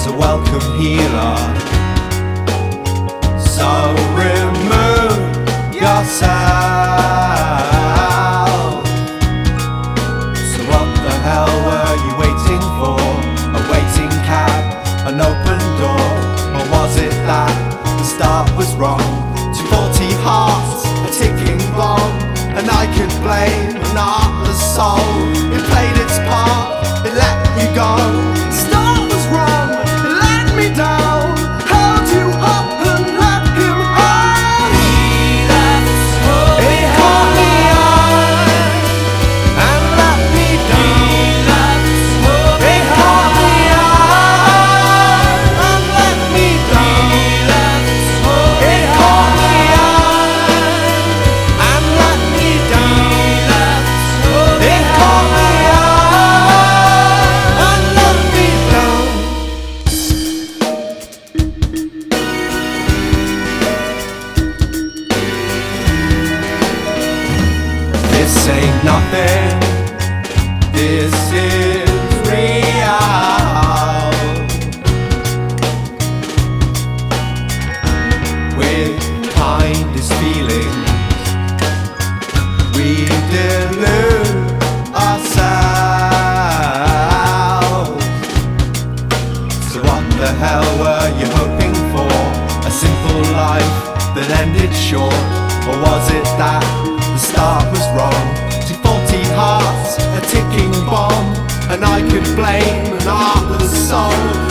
was a welcome healer. So remove yourself. So what the hell were you waiting for? A waiting cab, an open door? Or was it that the start was wrong? 240 hearts, a ticking bomb. And I could blame an artless soul. It played its part, it let you go. The start was wrong, it let me down. Held you up and let him on. It caught me on and let me down. It caught me on and let me down. It caught me on and let me down. It caught me on and let me down. This ain't nothing, this is real. With kindest feelings, we delude ourselves. So what the hell were you hoping for? A simple life that ended short? Or was it that the start was wrong? 240 hearts, a ticking bomb. And I could blame an artless soul.